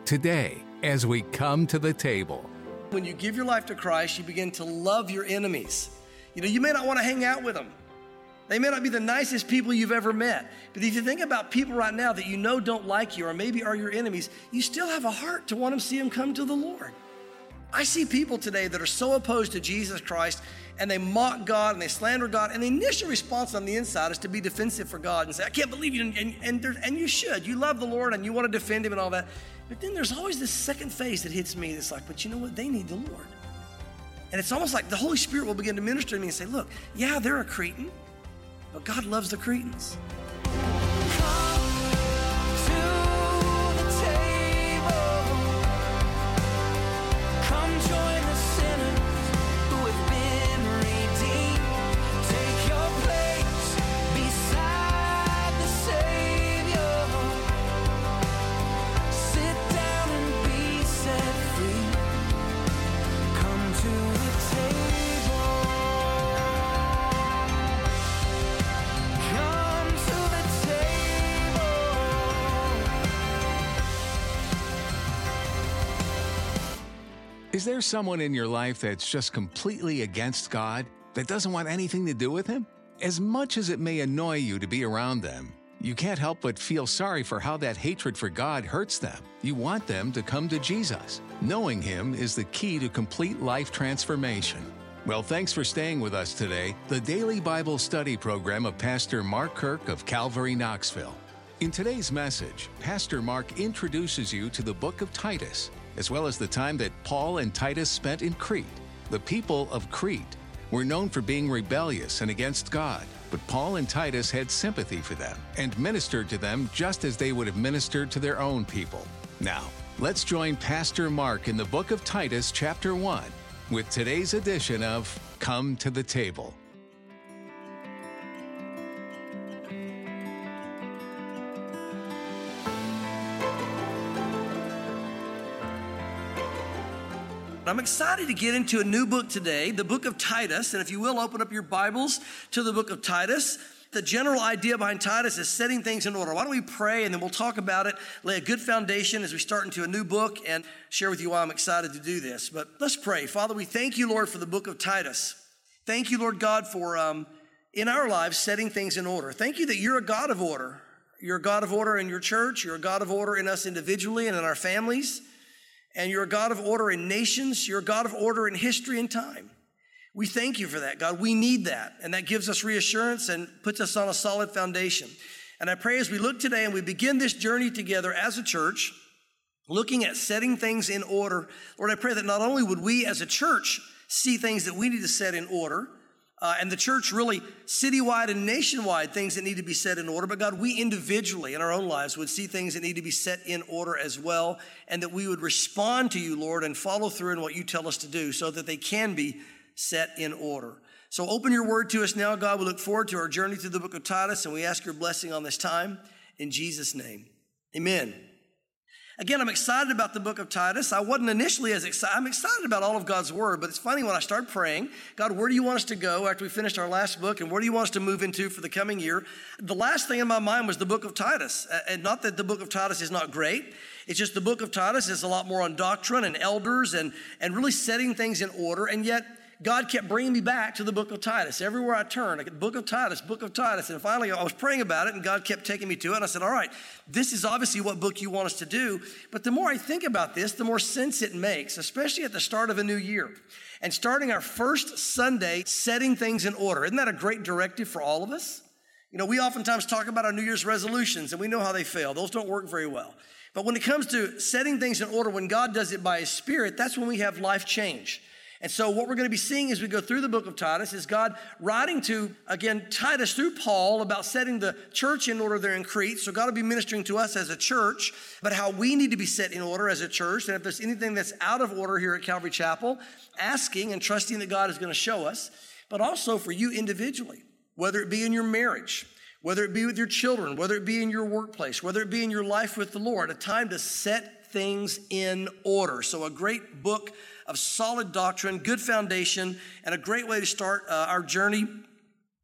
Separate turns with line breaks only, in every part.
today as we come to the table.
When you give your life to Christ, you begin to love your enemies. You may not want to hang out with them. They may not be the nicest people you've ever met. But if you think about people right now that you know don't like you or maybe are your enemies, you still have a heart to want to see them come to the Lord. I see people today that are so opposed to Jesus Christ, and they mock God and they slander God, and the initial response on the inside is to be defensive for God and say, I can't believe you, and you should. You love the Lord and you want to defend him and all that. But then there's always this second phase that hits me that's like, but you know what? They need the Lord. And it's almost like the Holy Spirit will begin to minister to me and say, look, yeah, they're a Cretan, but God loves the Cretans.
Is there someone in your life that's just completely against God, that doesn't want anything to do with him? As much as it may annoy you to be around them, you can't help but feel sorry for how that hatred for God hurts them. You want them to come to Jesus. Knowing him is the key to complete life transformation. Well, thanks for staying with us today, the Daily Bible Study Program of Pastor Mark Kirk of Calvary, Knoxville. In today's message, Pastor Mark introduces you to the book of Titus, as well as the time that Paul and Titus spent in Crete. The people of Crete were known for being rebellious and against God, but Paul and Titus had sympathy for them and ministered to them just as they would have ministered to their own people. Now, let's join Pastor Mark in the book of Titus, chapter 1, with today's edition of Come to the Table.
I'm excited to get into a new book today, the book of Titus. And if you will, open up your Bibles to the book of Titus. The general idea behind Titus is setting things in order. Why don't we pray and then we'll talk about it, lay a good foundation as we start into a new book and share with you why I'm excited to do this. But let's pray. Father, we thank you, Lord, for the book of Titus. Thank you, Lord God, for in our lives setting things in order. Thank you that you're a God of order. You're a God of order in your church. You're a God of order in us individually and in our families. And you're a God of order in nations. You're a God of order in history and time. We thank you for that, God. We need that. And that gives us reassurance and puts us on a solid foundation. And I pray as we look today and we begin this journey together as a church, looking at setting things in order, Lord, I pray that not only would we as a church see things that we need to set in order, and the church really citywide and nationwide, things that need to be set in order. But God, we individually in our own lives would see things that need to be set in order as well, and that we would respond to you, Lord, and follow through in what you tell us to do so that they can be set in order. So open your word to us now, God. We look forward to our journey through the book of Titus, and we ask your blessing on this time in Jesus' name. Amen. Again, I'm excited about the book of Titus. I wasn't initially as excited. I'm excited about all of God's word, but it's funny when I start praying, God, where do you want us to go after we finished our last book, and where do you want us to move into for the coming year? The last thing in my mind was the book of Titus. And not that the book of Titus is not great. It's just the book of Titus is a lot more on doctrine and elders and really setting things in order. And yet, God kept bringing me back to the book of Titus. Everywhere I turned, book of Titus. And finally, I was praying about it, and God kept taking me to it. And I said, all right, this is obviously what book you want us to do. But the more I think about this, the more sense it makes, especially at the start of a new year. And starting our first Sunday, setting things in order. Isn't that a great directive for all of us? We oftentimes talk about our New Year's resolutions, and we know how they fail. Those don't work very well. But when it comes to setting things in order, when God does it by His Spirit, that's when we have life change. And so what we're going to be seeing as we go through the book of Titus is God writing to, again, Titus through Paul about setting the church in order there in Crete. So God will be ministering to us as a church, but how we need to be set in order as a church. And if there's anything that's out of order here at Calvary Chapel, asking and trusting that God is going to show us, but also for you individually, whether it be in your marriage, whether it be with your children, whether it be in your workplace, whether it be in your life with the Lord, a time to set things in order. So a great book of solid doctrine, good foundation, and a great way to start our journey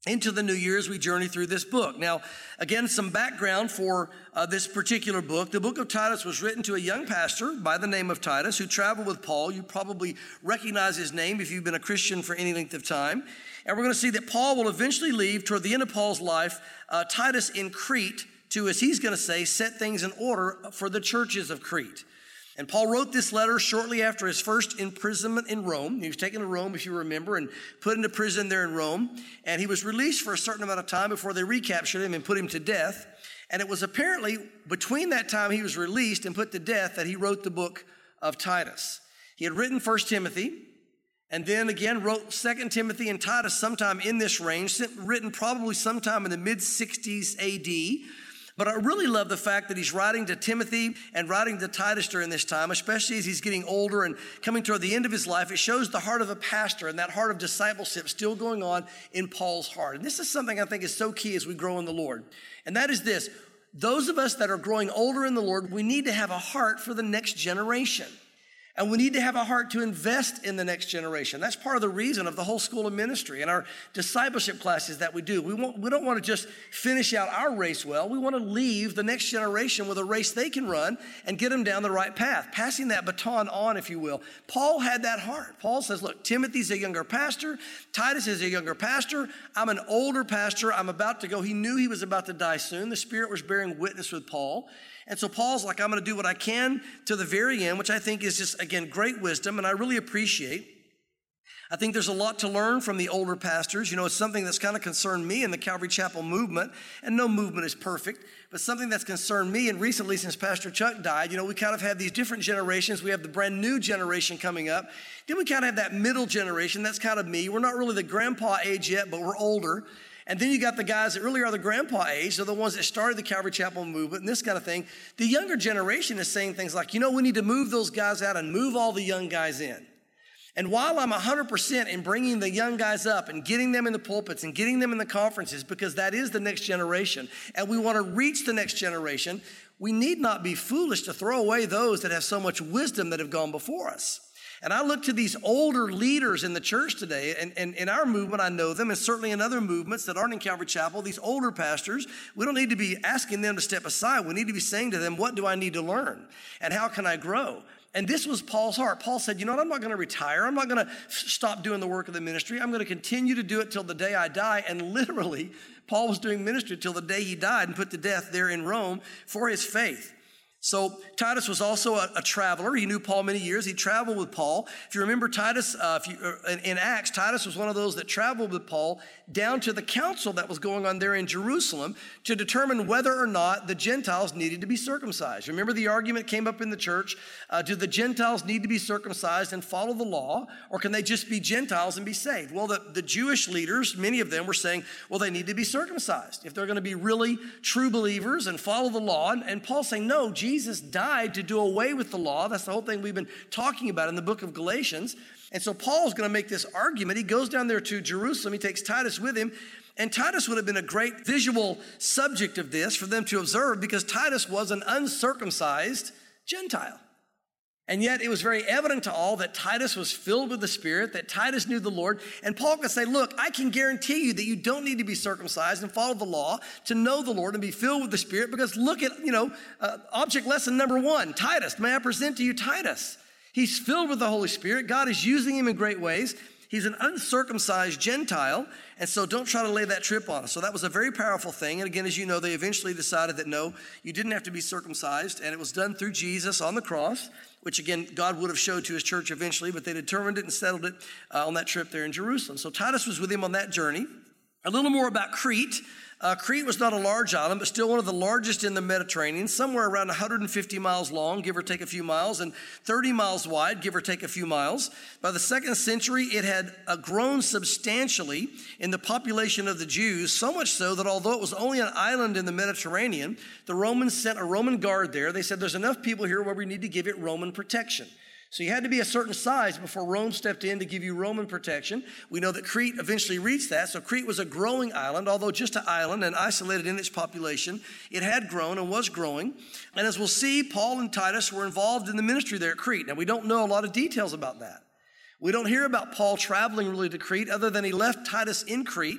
into the new year as we journey through this book. Now, again, some background for this particular book. The book of Titus was written to a young pastor by the name of Titus who traveled with Paul. You probably recognize his name if you've been a Christian for any length of time. And we're going to see that Paul will eventually leave toward the end of Paul's life, Titus in Crete to, as he's going to say, set things in order for the churches of Crete. And Paul wrote this letter shortly after his first imprisonment in Rome. He was taken to Rome, if you remember, and put into prison there in Rome. And he was released for a certain amount of time before they recaptured him and put him to death. And it was apparently between that time he was released and put to death that he wrote the book of Titus. He had written 1 Timothy, and then again wrote 2 Timothy and Titus sometime in this range, written probably sometime in the mid-60s AD. But I really love the fact that he's writing to Timothy and writing to Titus during this time, especially as he's getting older and coming toward the end of his life. It shows the heart of a pastor and that heart of discipleship still going on in Paul's heart. And this is something I think is so key as we grow in the Lord. And that is this: those of us that are growing older in the Lord, we need to have a heart for the next generation. And we need to have a heart to invest in the next generation. That's part of the reason of the whole school of ministry and our discipleship classes that we do. We don't want to just finish out our race well. We want to leave the next generation with a race they can run and get them down the right path, passing that baton on, if you will. Paul had that heart. Paul says, look, Timothy's a younger pastor. Titus is a younger pastor. I'm an older pastor. I'm about to go. He knew he was about to die soon. The Spirit was bearing witness with Paul. And so Paul's like, I'm going to do what I can to the very end, which I think is just, again, great wisdom, and I really appreciate. I think there's a lot to learn from the older pastors. You know, it's something that's kind of concerned me in the Calvary Chapel movement, and no movement is perfect, but something that's concerned me, and recently since Pastor Chuck died, you know, we kind of have these different generations. We have the brand new generation coming up. Then we kind of have that middle generation. That's kind of me. We're not really the grandpa age yet, but we're older. And then you got the guys that really are the grandpa age. They're the ones that started the Calvary Chapel movement and this kind of thing. The younger generation is saying things like, you know, we need to move those guys out and move all the young guys in. And while I'm 100% in bringing the young guys up and getting them in the pulpits and getting them in the conferences, because that is the next generation, and we want to reach the next generation, we need not be foolish to throw away those that have so much wisdom that have gone before us. And I look to these older leaders in the church today, and in our movement, I know them, and certainly in other movements that aren't in Calvary Chapel, these older pastors, we don't need to be asking them to step aside. We need to be saying to them, what do I need to learn? And how can I grow? And this was Paul's heart. Paul said, you know what, I'm not going to retire. I'm not going to stop doing the work of the ministry. I'm going to continue to do it till the day I die. And literally, Paul was doing ministry till the day he died and put to death there in Rome for his faith. So Titus was also a traveler. He knew Paul many years. He traveled with Paul. If you remember Titus, in Acts, Titus was one of those that traveled with Paul down to the council that was going on there in Jerusalem to determine whether or not the Gentiles needed to be circumcised. Remember the argument came up in the church, do the Gentiles need to be circumcised and follow the law, or can they just be Gentiles and be saved? Well, the Jewish leaders, many of them were saying, well, they need to be circumcised if they're going to be really true believers and follow the law. And Paul's saying, no, Jesus died to do away with the law. That's the whole thing we've been talking about in the book of Galatians. And so Paul's going to make this argument. He goes down there to Jerusalem. He takes Titus with him. And Titus would have been a great visual subject of this for them to observe, because Titus was an uncircumcised Gentile. And yet it was very evident to all that Titus was filled with the Spirit, that Titus knew the Lord. And Paul could say, look, I can guarantee you that you don't need to be circumcised and follow the law to know the Lord and be filled with the Spirit, because look at, object lesson number 1, Titus. May I present to you Titus? He's filled with the Holy Spirit. God is using him in great ways. He's an uncircumcised Gentile, and so don't try to lay that trip on us. So that was a very powerful thing. And again, as you know, they eventually decided that no, you didn't have to be circumcised, and it was done through Jesus on the cross, which again, God would have showed to his church eventually, but they determined it and settled it on that trip there in Jerusalem. So Titus was with him on that journey. A little more about Crete. Crete was not a large island, but still one of the largest in the Mediterranean, somewhere around 150 miles long, give or take a few miles, and 30 miles wide, give or take a few miles. By the 2nd century, it had grown substantially in the population of the Jews, so much so that although it was only an island in the Mediterranean, the Romans sent a Roman guard there. They said, there's enough people here where we need to give it Roman protection. So you had to be a certain size before Rome stepped in to give you Roman protection. We know that Crete eventually reached that. So Crete was a growing island, although just an island and isolated in its population. It had grown and was growing. And as we'll see, Paul and Titus were involved in the ministry there at Crete. Now, we don't know a lot of details about that. We don't hear about Paul traveling really to Crete other than he left Titus in Crete.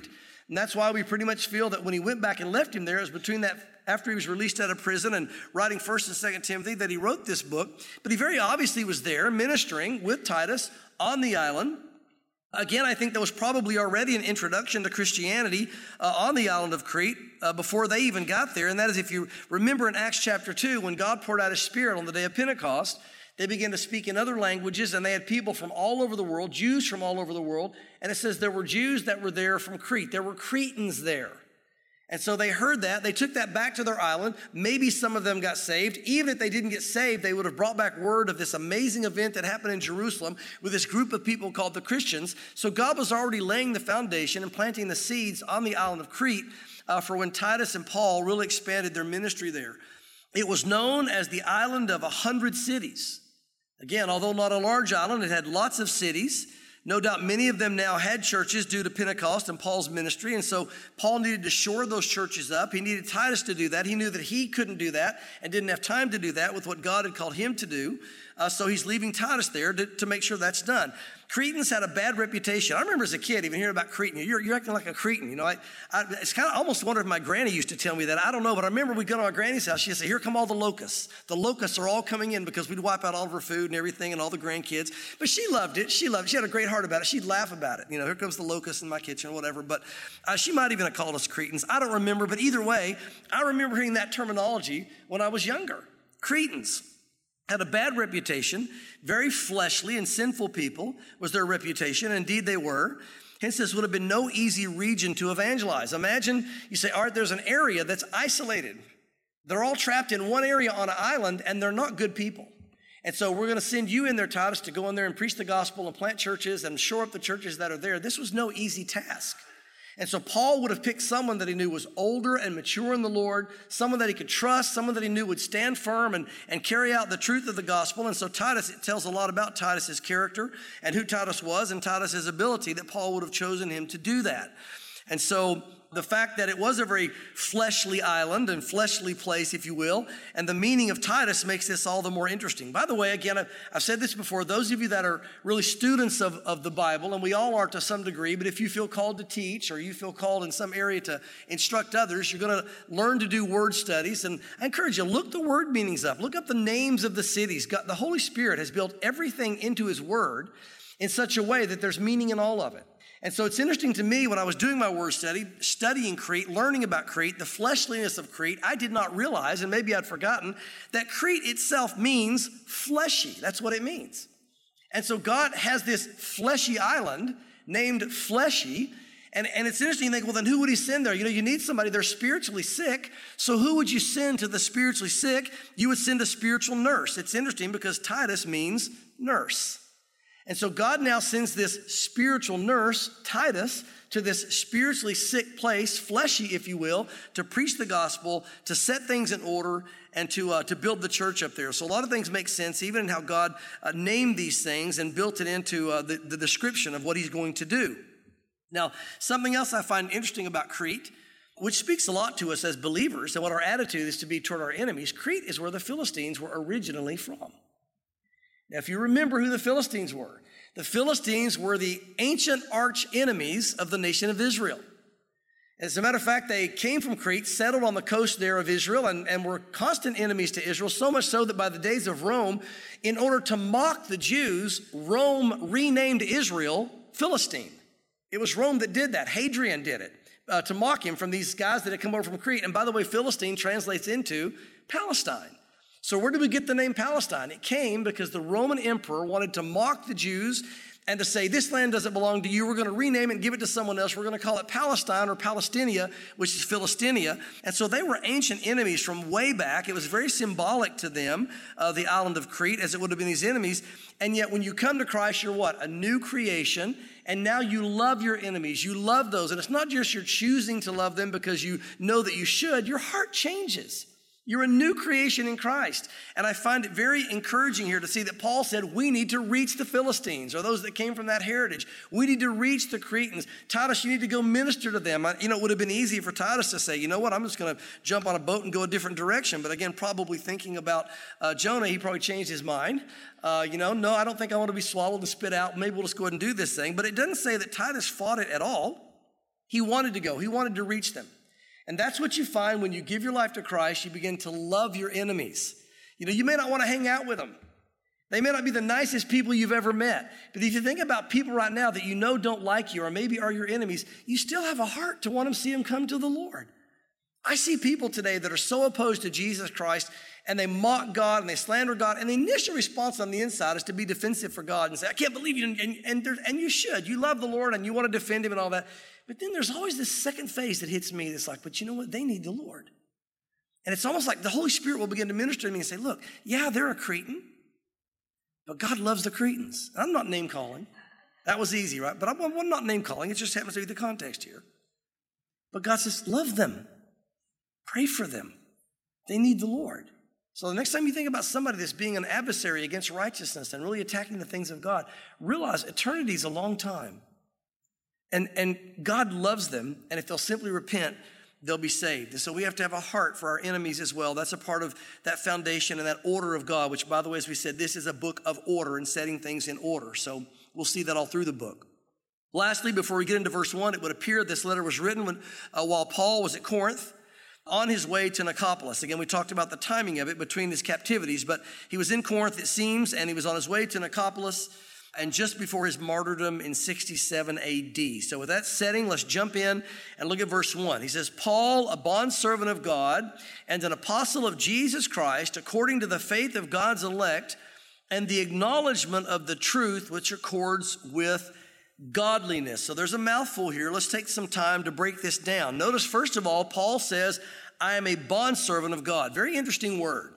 And that's why we pretty much feel that when he went back and left him there, it was between that, after he was released out of prison and writing 1st and 2nd Timothy, that he wrote this book. But he very obviously was there ministering with Titus on the island. Again, I think there was probably already an introduction to Christianity on the island of Crete before they even got there. And that is, if you remember in Acts chapter 2, when God poured out his Spirit on the day of Pentecost, they began to speak in other languages, and they had people from all over the world, Jews from all over the world. And it says there were Jews that were there from Crete. There were Cretans there. And so they heard that. They took that back to their island. Maybe some of them got saved. Even if they didn't get saved, they would have brought back word of this amazing event that happened in Jerusalem with this group of people called the Christians. So God was already laying the foundation and planting the seeds on the island of Crete for when Titus and Paul really expanded their ministry there. It was known as the island of 100 cities. Again, although not a large island, it had lots of cities. No doubt many of them now had churches due to Pentecost and Paul's ministry. And so Paul needed to shore those churches up. He needed Titus to do that. He knew that he couldn't do that and didn't have time to do that with what God had called him to do. So he's leaving Titus there to make sure that's done. Cretans had a bad reputation. I remember as a kid even hearing about Cretan. You're acting like a Cretan. You know, it's kind of almost wonder if my granny used to tell me that. I don't know, but I remember we'd go to my granny's house. She'd say, here come all the locusts. The locusts are all coming in because we'd wipe out all of her food and everything and all the grandkids. But she loved it. She loved it. She had a great heart about it. She'd laugh about it. You know, here comes the locusts in my kitchen or whatever. But she might even have called us Cretans. I don't remember. But either way, I remember hearing that terminology when I was younger. Cretans had a bad reputation, very fleshly and sinful people was their reputation. Indeed, they were. Hence, this would have been no easy region to evangelize. Imagine you say, all right, there's an area that's isolated. They're all trapped in one area on an island, and they're not good people. And so we're going to send you in there, Titus, to go in there and preach the gospel and plant churches and shore up the churches that are there. This was no easy task. And so Paul would have picked someone that he knew was older and mature in the Lord, someone that he could trust, someone that he knew would stand firm and carry out the truth of the gospel. And so Titus, it tells a lot about Titus's character and who Titus was and Titus's ability that Paul would have chosen him to do that. And so the fact that it was a very fleshly island and fleshly place, if you will, and the meaning of Titus makes this all the more interesting. By the way, again, I've said this before, those of you that are really students of the Bible, and we all are to some degree, but if you feel called to teach or you feel called in some area to instruct others, you're going to learn to do word studies. And I encourage you, look the word meanings up. Look up the names of the cities. God, the Holy Spirit has built everything into his word in such a way that there's meaning in all of it. And so it's interesting to me when I was doing my word study, studying Crete, learning about Crete, the fleshliness of Crete, I did not realize, and maybe I'd forgotten, that Crete itself means fleshy. That's what it means. And so God has this fleshy island named Fleshy. And it's interesting to think, well, then who would he send there? You know, you need somebody, they're spiritually sick. So who would you send to the spiritually sick? You would send a spiritual nurse. It's interesting because Titus means nurse. And so God now sends this spiritual nurse, Titus, to this spiritually sick place, fleshy, if you will, to preach the gospel, to set things in order, and to build the church up there. So a lot of things make sense, even in how God named these things and built it into the description of what he's going to do. Now, something else I find interesting about Crete, which speaks a lot to us as believers and what our attitude is to be toward our enemies, Crete is where the Philistines were originally from. Now, if you remember who the Philistines were the ancient arch enemies of the nation of Israel. As a matter of fact, they came from Crete, settled on the coast there of Israel, and were constant enemies to Israel, so much so that by the days of Rome, in order to mock the Jews, Rome renamed Israel Philistine. It was Rome that did that. Hadrian did it to mock him from these guys that had come over from Crete. And by the way, Philistine translates into Palestine. So where did we get the name Palestine? It came because the Roman emperor wanted to mock the Jews and to say, this land doesn't belong to you. We're going to rename it and give it to someone else. We're going to call it Palestine or Palestinia, which is Philistia. And so they were ancient enemies from way back. It was very symbolic to them, the island of Crete, as it would have been these enemies. And yet when you come to Christ, you're what? A new creation. And now you love your enemies. You love those. And it's not just you're choosing to love them because you know that you should. Your heart changes. You're a new creation in Christ. And I find it very encouraging here to see that Paul said we need to reach the Philistines, or those that came from that heritage. We need to reach the Cretans. Titus, you need to go minister to them. It would have been easy for Titus to say, you know what, I'm just going to jump on a boat and go a different direction. But again, probably thinking about Jonah, he probably changed his mind. No, I don't think I want to be swallowed and spit out. Maybe we'll just go ahead and do this thing. But it doesn't say that Titus fought it at all. He wanted to go. He wanted to reach them. And that's what you find when you give your life to Christ. You begin to love your enemies. You may not want to hang out with them. They may not be the nicest people you've ever met. But if you think about people right now that you know don't like you or maybe are your enemies, you still have a heart to want to see them come to the Lord. I see people today that are so opposed to Jesus Christ, and they mock God and they slander God, and the initial response on the inside is to be defensive for God and say, I can't believe you, and you should. You love the Lord and you want to defend him and all that. But then there's always this second phase that hits me that's like, but you know what? They need the Lord. And it's almost like the Holy Spirit will begin to minister to me and say, look, yeah, they're a Cretan, but God loves the Cretans. And I'm not name calling. That was easy, right? But I'm not name calling. It just happens to be the context here. But God says, love them. Pray for them. They need the Lord. So the next time you think about somebody that's being an adversary against righteousness and really attacking the things of God, realize eternity is a long time. And God loves them, and if they'll simply repent, they'll be saved. And so we have to have a heart for our enemies as well. That's a part of that foundation and that order of God, which, by the way, as we said, this is a book of order and setting things in order. So we'll see that all through the book. Lastly, before we get into verse 1, it would appear this letter was written while Paul was at Corinth on his way to Nicopolis. Again, we talked about the timing of it between his captivities, but he was in Corinth, it seems, and he was on his way to Nicopolis, and just before his martyrdom in 67 AD. So with that setting, let's jump in and look at verse 1. He says, Paul, a bondservant of God and an apostle of Jesus Christ, according to the faith of God's elect and the acknowledgement of the truth which accords with godliness. So there's a mouthful here. Let's take some time to break this down. Notice, first of all, Paul says, I am a bondservant of God. Very interesting word.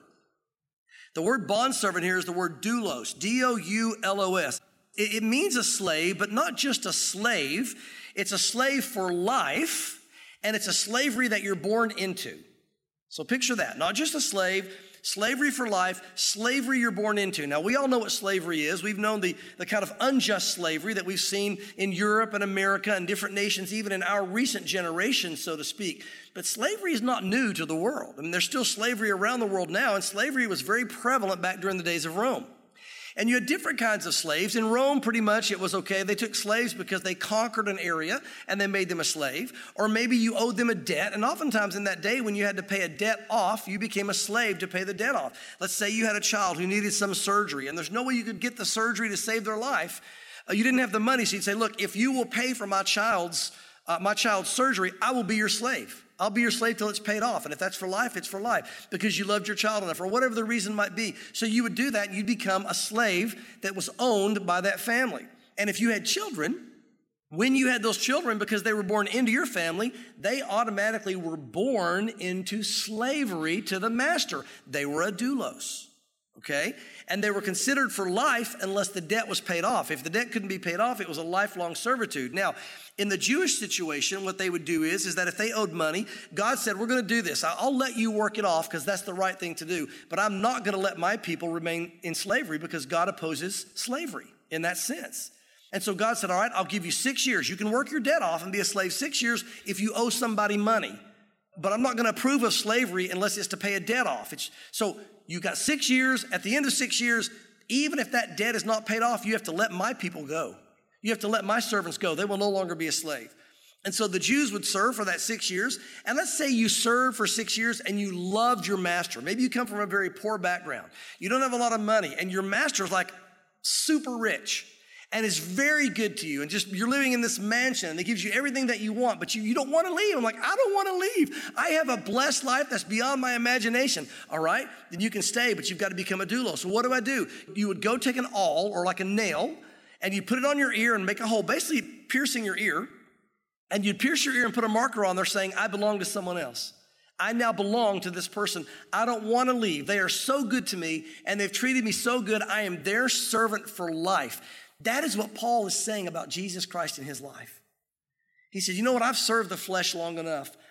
The word bondservant here is the word doulos, D-O-U-L-O-S. It means a slave, but not just a slave. It's a slave for life, and it's a slavery that you're born into. So picture that. Not just a slave, slavery for life, slavery you're born into. Now, we all know what slavery is. We've known the kind of unjust slavery that we've seen in Europe and America and different nations, even in our recent generation, so to speak. But slavery is not new to the world. I mean, there's still slavery around the world now, and slavery was very prevalent back during the days of Rome. And you had different kinds of slaves. In Rome, pretty much, it was okay. They took slaves because they conquered an area and they made them a slave. Or maybe you owed them a debt. And oftentimes in that day, when you had to pay a debt off, you became a slave to pay the debt off. Let's say you had a child who needed some surgery and there's no way you could get the surgery to save their life. You didn't have the money. So you'd say, look, if you will pay for my child's surgery, I will be your slave. I'll be your slave till it's paid off. And if that's for life, it's for life because you loved your child enough or whatever the reason might be. So you would do that and you'd become a slave that was owned by that family. And if you had children, when you had those children, because they were born into your family, they automatically were born into slavery to the master. They were a doulos. Okay? And they were considered for life unless the debt was paid off. If the debt couldn't be paid off, it was a lifelong servitude. Now, in the Jewish situation, what they would do is that if they owed money, God said, we're going to do this. I'll let you work it off because that's the right thing to do. But I'm not going to let my people remain in slavery because God opposes slavery in that sense. And so God said, all right, I'll give you 6 years. You can work your debt off and be a slave 6 years if you owe somebody money. But I'm not going to approve of slavery unless it's to pay a debt off. So you got 6 years. At the end of 6 years, even if that debt is not paid off, you have to let my people go. You have to let my servants go. They will no longer be a slave. And so the Jews would serve for that 6 years. And let's say you served for 6 years and you loved your master. Maybe you come from a very poor background. You don't have a lot of money and your master is like super rich and is very good to you. And just you're living in this mansion and it gives you everything that you want, but you don't want to leave. I'm like, I don't want to leave. I have a blessed life that's beyond my imagination. All right, then you can stay, but you've got to become a doulos. So what do? You would go take an awl or like a nail and you put it on your ear and make a hole, basically piercing your ear. And you'd pierce your ear and put a marker on there saying, I belong to someone else. I now belong to this person. I don't want to leave. They are so good to me and they've treated me so good. I am their servant for life. That is what Paul is saying about Jesus Christ in his life. He said, you know what? I've served the flesh long enough.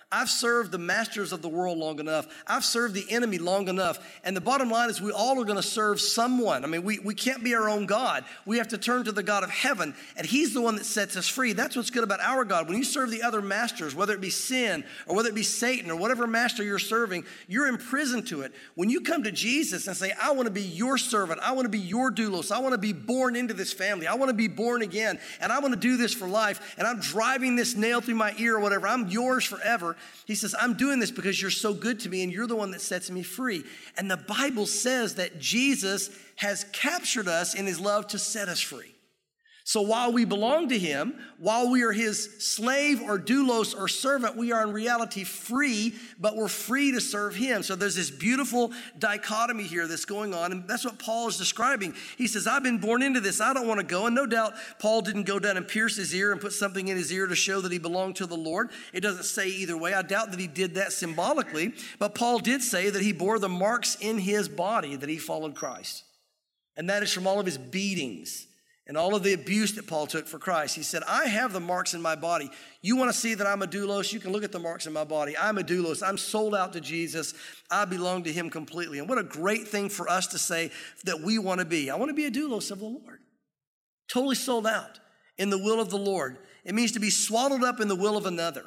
I've served the masters of the world long enough. I've served the enemy long enough. And the bottom line is we all are going to serve someone. I mean, we can't be our own God. We have to turn to the God of heaven, and he's the one that sets us free. That's what's good about our God. When you serve the other masters, whether it be sin or whether it be Satan or whatever master you're serving, you're imprisoned to it. When you come to Jesus and say, I want to be your servant, I want to be your doulos, I want to be born into this family, I want to be born again, and I want to do this for life, and I'm driving this nail through my ear or whatever, I'm yours forever. He says, I'm doing this because you're so good to me and you're the one that sets me free. And the Bible says that Jesus has captured us in his love to set us free. So while we belong to him, while we are his slave or doulos or servant, we are in reality free, but we're free to serve him. So there's this beautiful dichotomy here that's going on, and that's what Paul is describing. He says, I've been born into this. I don't want to go. And no doubt Paul didn't go down and pierce his ear and put something in his ear to show that he belonged to the Lord. It doesn't say either way. I doubt that he did that symbolically, but Paul did say that he bore the marks in his body that he followed Christ. And that is from all of his beatings and all of the abuse that Paul took for Christ. He said, I have the marks in my body. You want to see that I'm a doulos? You can look at the marks in my body. I'm a doulos. I'm sold out to Jesus. I belong to him completely. And what a great thing for us to say that we want to be. I want to be a doulos of the Lord. Totally sold out in the will of the Lord. It means to be swallowed up in the will of another.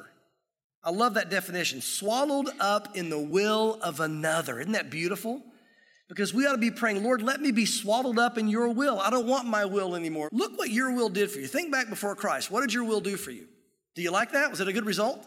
I love that definition. Swallowed up in the will of another. Isn't that beautiful? Because we ought to be praying, Lord, let me be swallowed up in your will. I don't want my will anymore. Look what your will did for you. Think back before Christ. What did your will do for you? Do you like that? Was it a good result?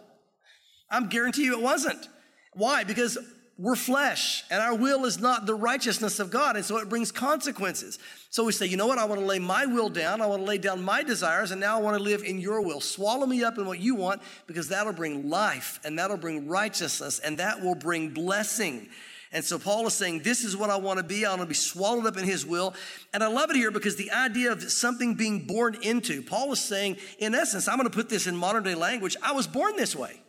I'm guarantee you it wasn't. Why? Because we're flesh, and our will is not the righteousness of God, and so it brings consequences. So we say, you know what? I want to lay my will down. I want to lay down my desires, and now I want to live in your will. Swallow me up in what you want, because that'll bring life, and that'll bring righteousness, and that will bring blessing. And so Paul is saying, this is what I want to be. I want to be swallowed up in his will. And I love it here because the idea of something being born into, Paul is saying, in essence, I'm going to put this in modern day language, I was born this way.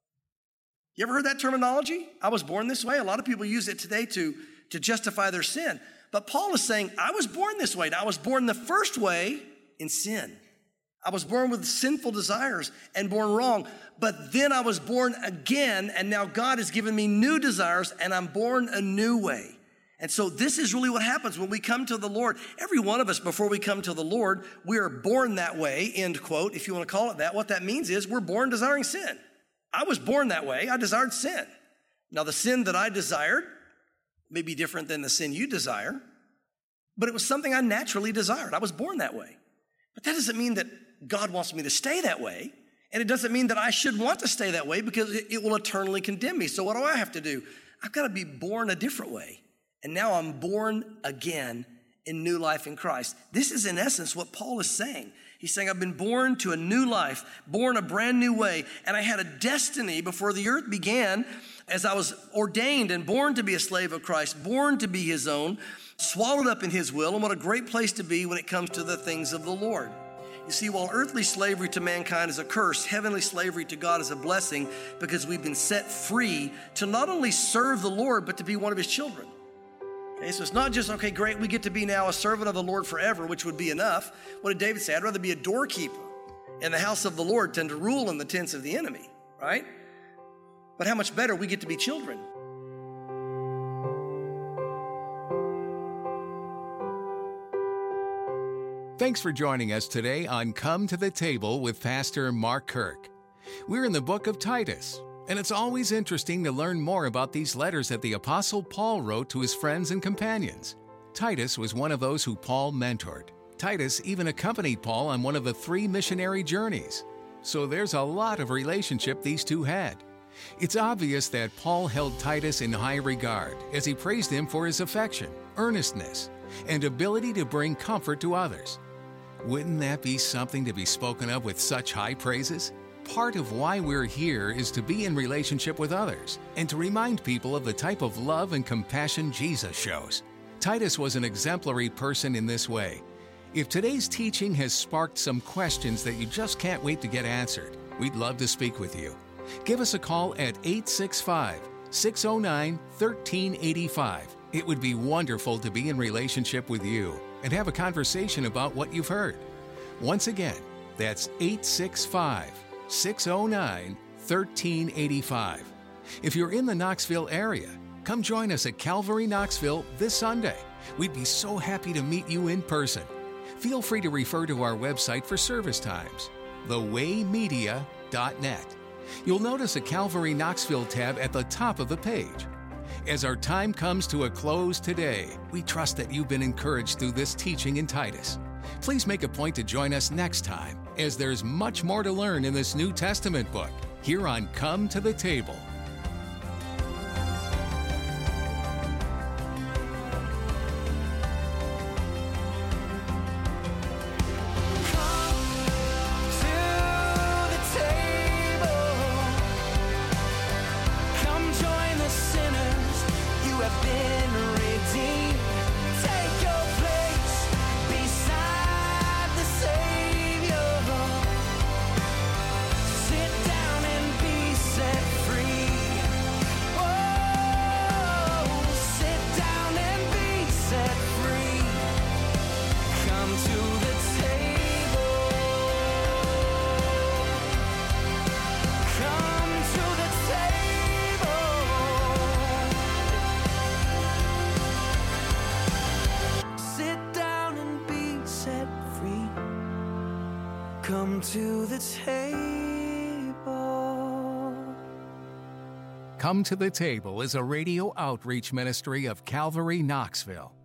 You ever heard that terminology? I was born this way. A lot of people use it today to justify their sin. But Paul is saying, I was born this way. Now, I was born the first way in sin. I was born with sinful desires and born wrong, but then I was born again, and now God has given me new desires, and I'm born a new way. And so this is really what happens when we come to the Lord. Every one of us, before we come to the Lord, we are born that way, end quote, if you want to call it that. What that means is we're born desiring sin. I was born that way. I desired sin. Now, the sin that I desired may be different than the sin you desire, but it was something I naturally desired. I was born that way. But that doesn't mean that God wants me to stay that way. And it doesn't mean that I should want to stay that way because it will eternally condemn me. So what do I have to do? I've got to be born a different way. And now I'm born again in new life in Christ. This is in essence what Paul is saying. He's saying, I've been born to a new life, born a brand new way. And I had a destiny before the earth began as I was ordained and born to be a slave of Christ, born to be his own, swallowed up in his will. And what a great place to be when it comes to the things of the Lord. You see, while earthly slavery to mankind is a curse, heavenly slavery to God is a blessing because we've been set free to not only serve the Lord, but to be one of his children. Okay, so it's not just, okay, great, we get to be now a servant of the Lord forever, which would be enough. What did David say? I'd rather be a doorkeeper in the house of the Lord than to rule in the tents of the enemy, right? But how much better we get to be children.
Thanks for joining us today on Come to the Table with Pastor Mark Kirk. We're in the book of Titus, and it's always interesting to learn more about these letters that the Apostle Paul wrote to his friends and companions. Titus was one of those who Paul mentored. Titus even accompanied Paul on one of the 3 missionary journeys. So there's a lot of relationship these two had. It's obvious that Paul held Titus in high regard as he praised him for his affection, earnestness, and ability to bring comfort to others. Wouldn't that be something to be spoken of with such high praises? Part of why we're here is to be in relationship with others and to remind people of the type of love and compassion Jesus shows. Titus was an exemplary person in this way. If today's teaching has sparked some questions that you just can't wait to get answered, we'd love to speak with you. Give us a call at 865-609-1385. It would be wonderful to be in relationship with you and have a conversation about what you've heard. Once again, that's 865-609-1385. 1385. If you're in the Knoxville area, come join us at Calvary Knoxville this Sunday. We'd be so happy to meet you in person. Feel free to refer to our website for service times, thewaymedia.net. You'll notice a Calvary Knoxville tab at the top of the page. As our time comes to a close today, we trust that you've been encouraged through this teaching in Titus. Please make a point to join us next time, as there's much more to learn in this New Testament book here on Come to the Table.
Come to the table.
Come to the Table is a radio outreach ministry of Calvary Knoxville.